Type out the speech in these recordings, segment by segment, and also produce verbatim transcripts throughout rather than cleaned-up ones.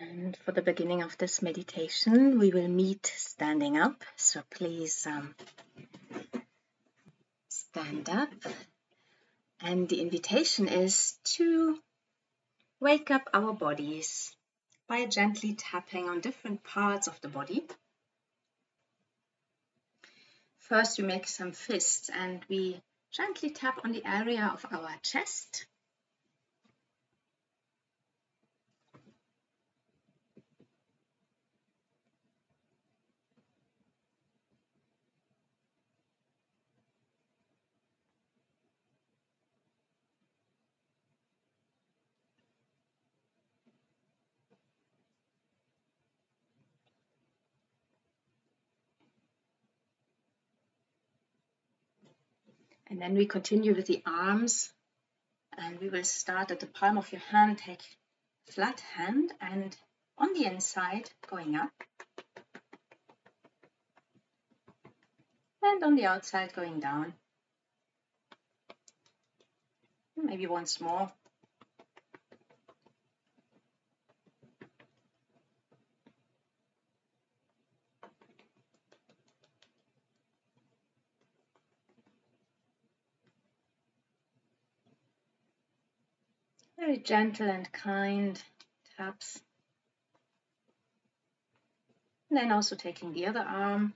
And for the beginning of this meditation, we will meet standing up. So please um, stand up. And the invitation is to wake up our bodies by gently tapping on different parts of the body. First, we make some fists and we gently tap on the area of our chest. And then we continue with the arms, and we will start at the palm of your hand. Take flat hand and on the inside going up, and on the outside going down. Maybe once more. Very gentle and kind taps. And then also taking the other arm.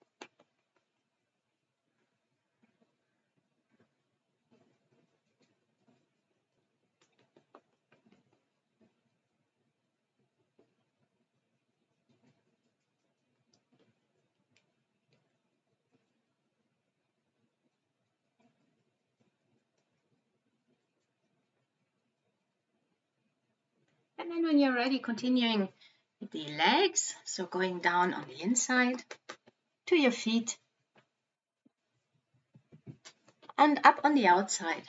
And then when you're ready, continuing with the legs, so going down on the inside to your feet and up on the outside.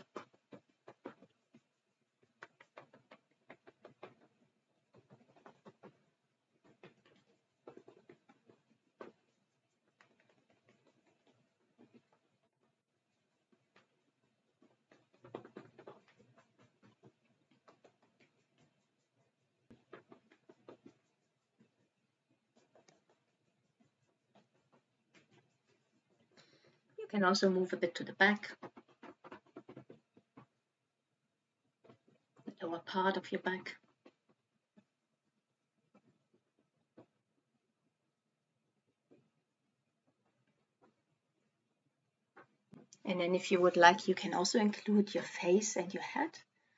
You can also move a bit to the back, the lower part of your back. And then if you would like, you can also include your face and your head.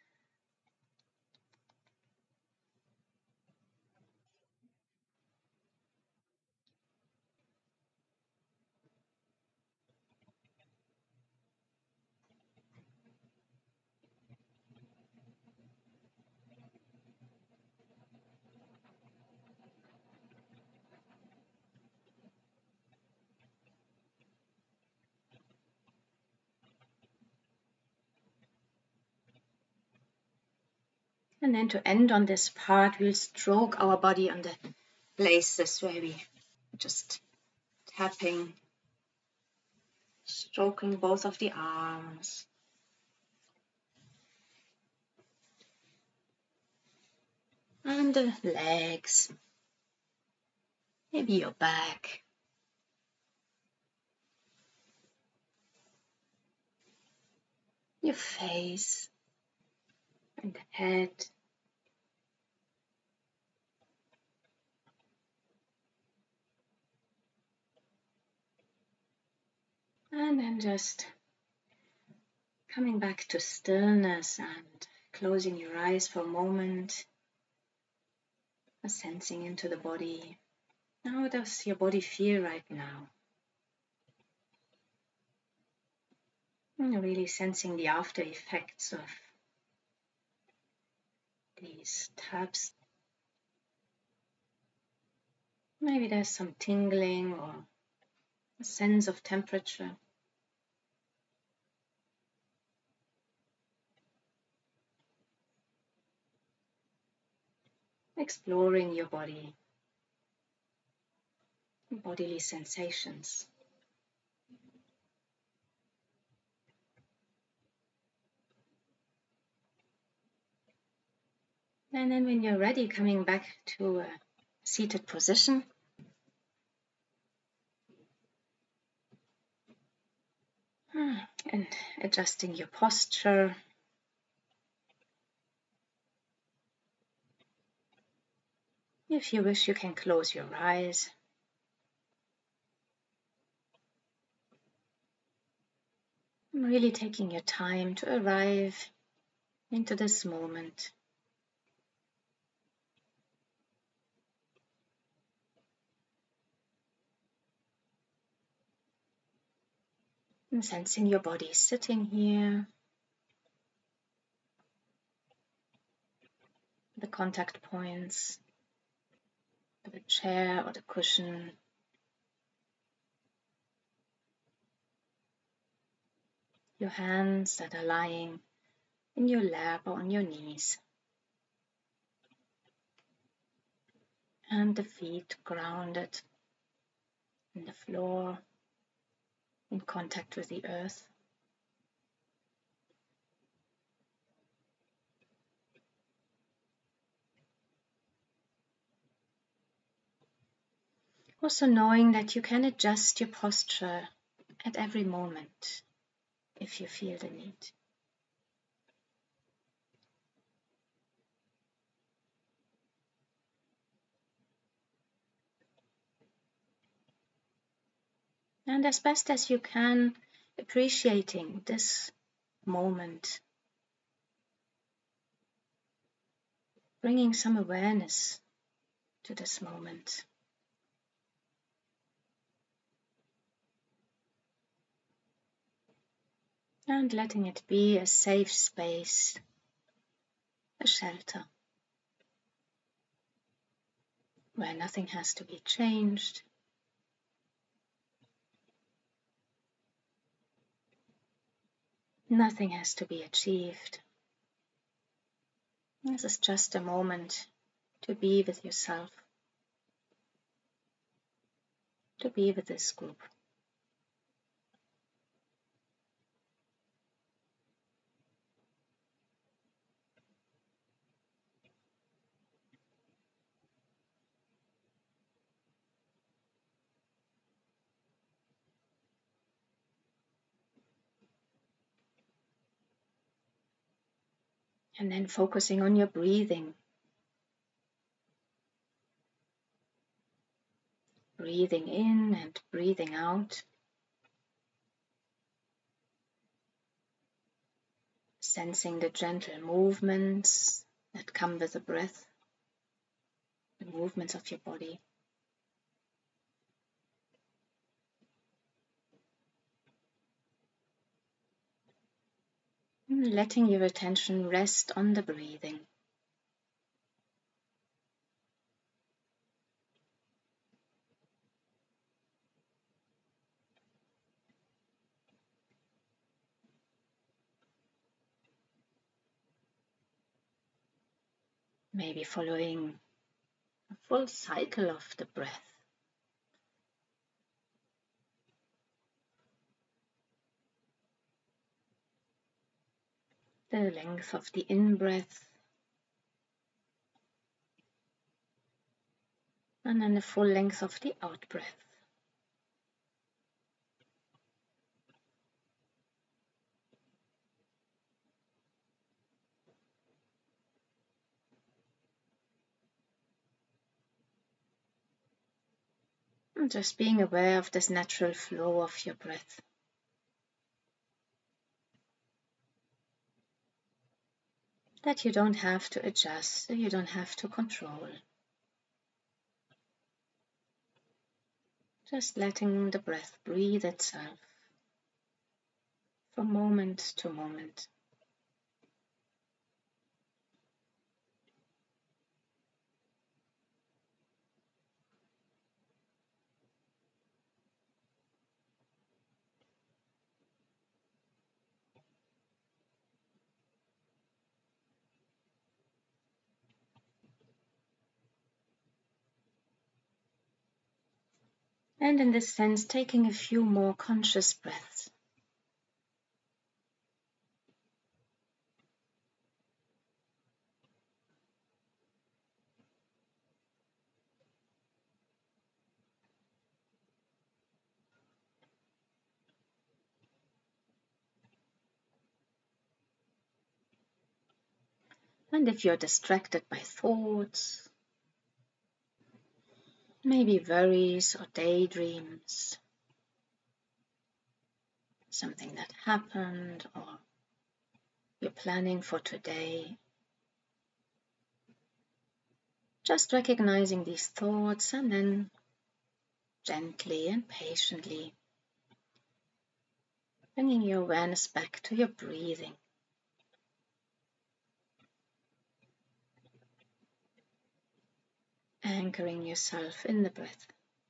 And then to end on this part, we'll stroke our body on the places where we just tapping, stroking both of the arms. And the legs, maybe your back. Your face and the head. And then just coming back to stillness and closing your eyes for a moment, sensing into the body. How does your body feel right now? And really sensing the after effects of these taps. Maybe there's some tingling or a sense of temperature. Exploring your body, bodily sensations. And then when you're ready, coming back to a seated position. And adjusting your posture. If you wish, you can close your eyes. Really taking your time to arrive into this moment. And sensing your body sitting here. The contact points, the chair or the cushion. Your hands that are lying in your lap or on your knees. And the feet grounded in the floor, in contact with the earth. Also knowing that you can adjust your posture at every moment if you feel the need. And as best as you can, appreciating this moment, bringing some awareness to this moment. And letting it be a safe space, a shelter, where nothing has to be changed. Nothing has to be achieved. This is just a moment to be with yourself, to be with this group. And then focusing on your breathing. Breathing in and breathing out. Sensing the gentle movements that come with the breath, the movements of your body. And letting your attention rest on the breathing. Maybe following a full cycle of the breath. The length of the in-breath. And then the full length of the out-breath. And just being aware of this natural flow of your breath. That you don't have to adjust, you don't have to control. Just letting the breath breathe itself from moment to moment. And in this sense, taking a few more conscious breaths. And if you're distracted by thoughts, maybe worries or daydreams, something that happened or you're planning for today, just recognizing these thoughts and then gently and patiently bringing your awareness back to your breathing. Anchoring yourself in the breath.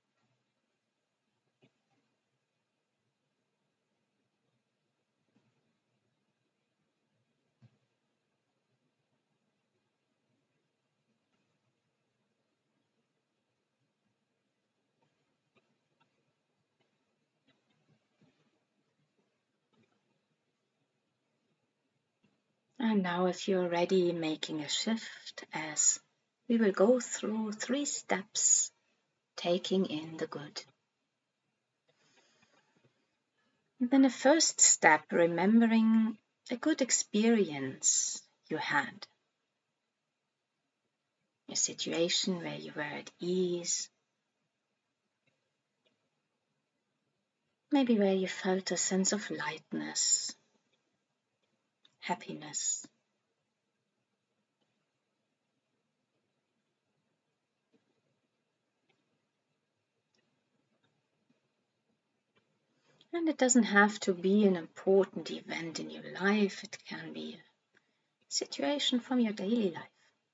And now if you're ready, making a shift as we will go through three steps, taking in the good. And then the first step, remembering a good experience you had. A situation where you were at ease. Maybe where you felt a sense of lightness, happiness. And it doesn't have to be an important event in your life. It can be a situation from your daily life.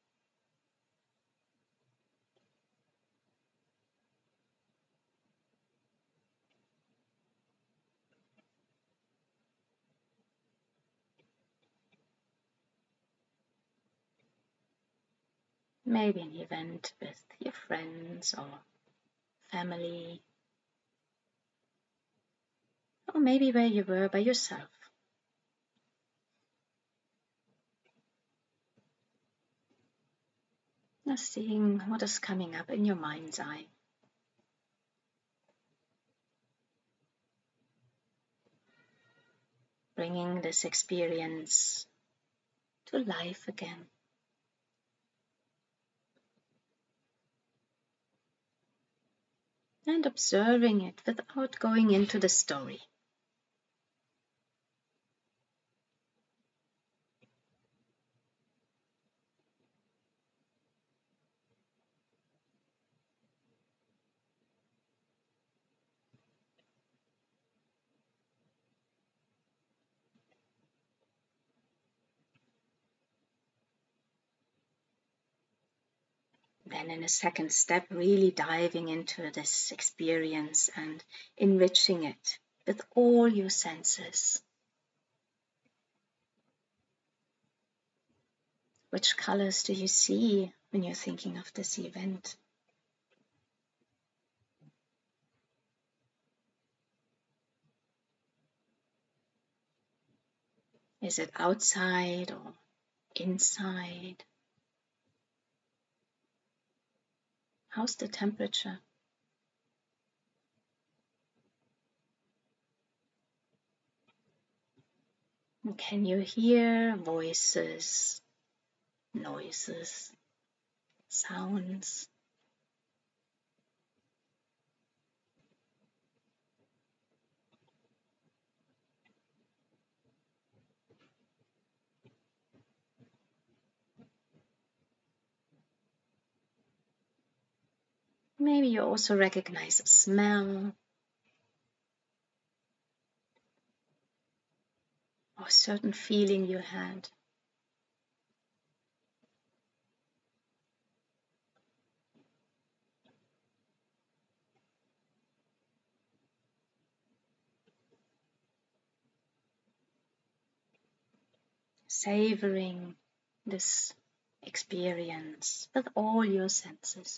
Maybe an event with your friends or family. Or maybe where you were by yourself. Now seeing what is coming up in your mind's eye. Bringing this experience to life again. And observing it without going into the story. Then in a second step, really diving into this experience and enriching it with all your senses. Which colors do you see when you're thinking of this event? Is it outside or inside? How's the temperature? And can you hear voices, noises, sounds? Maybe you also recognize a smell or a certain feeling you had. Savoring this experience with all your senses.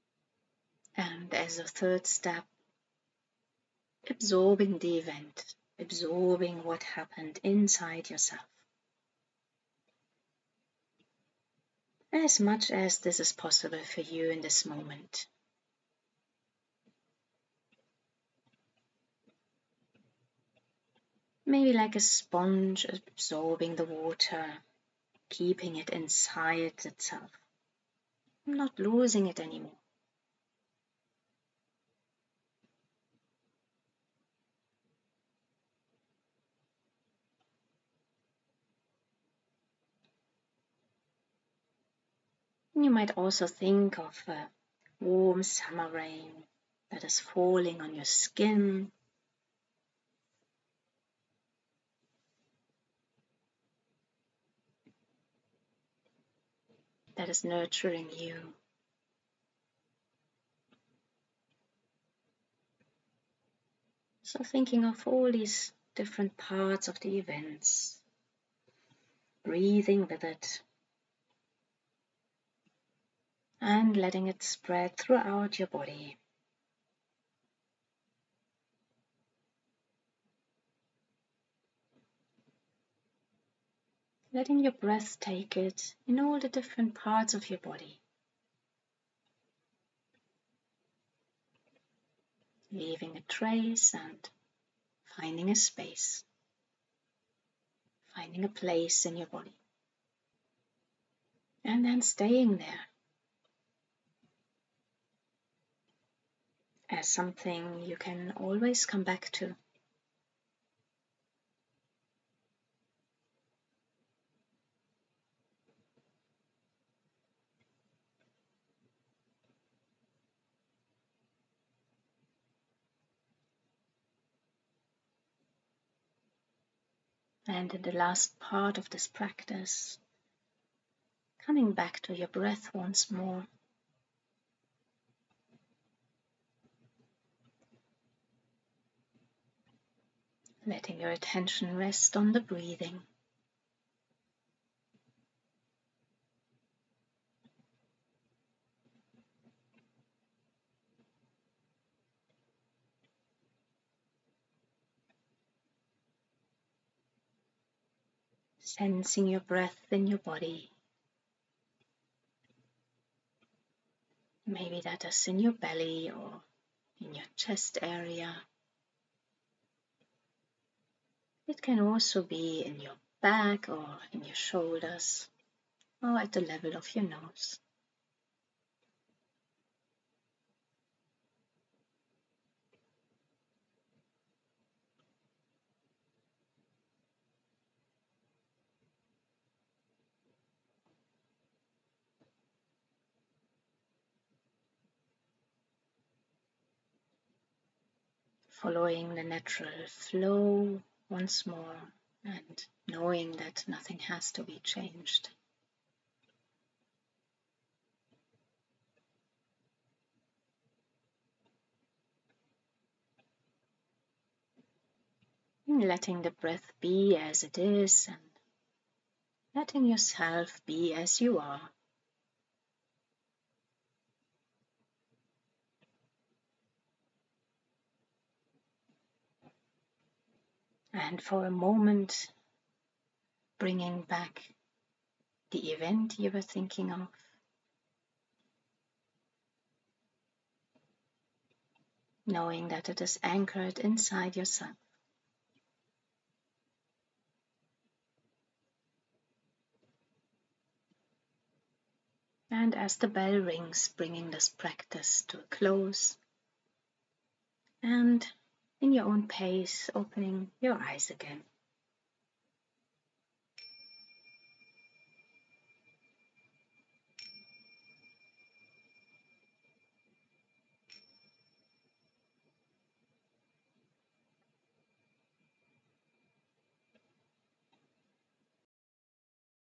And as a third step, absorbing the event absorbing what happened inside yourself. As much as this is possible for you in this moment. Maybe like a sponge absorbing the water, keeping it inside itself, not losing it anymore. You might also think of a warm summer rain that is falling on your skin. That is nurturing you. So thinking of all these different parts of the events, breathing with it, and letting it spread throughout your body. Letting your breath take it in all the different parts of your body. Leaving a trace and finding a space. Finding a place in your body. And then staying there. As something you can always come back to. And in the last part of this practice, coming back to your breath once more. Letting your attention rest on the breathing. Sensing your breath in your body. Maybe that is in your belly or in your chest area. It can also be in your back or in your shoulders or at the level of your nose. Following the natural flow once more and knowing that nothing has to be changed. Letting the breath be as it is and letting yourself be as you are. And for a moment, bringing back the event you were thinking of. Knowing that it is anchored inside yourself. And as the bell rings, bringing this practice to a close. And in your own pace, opening your eyes again.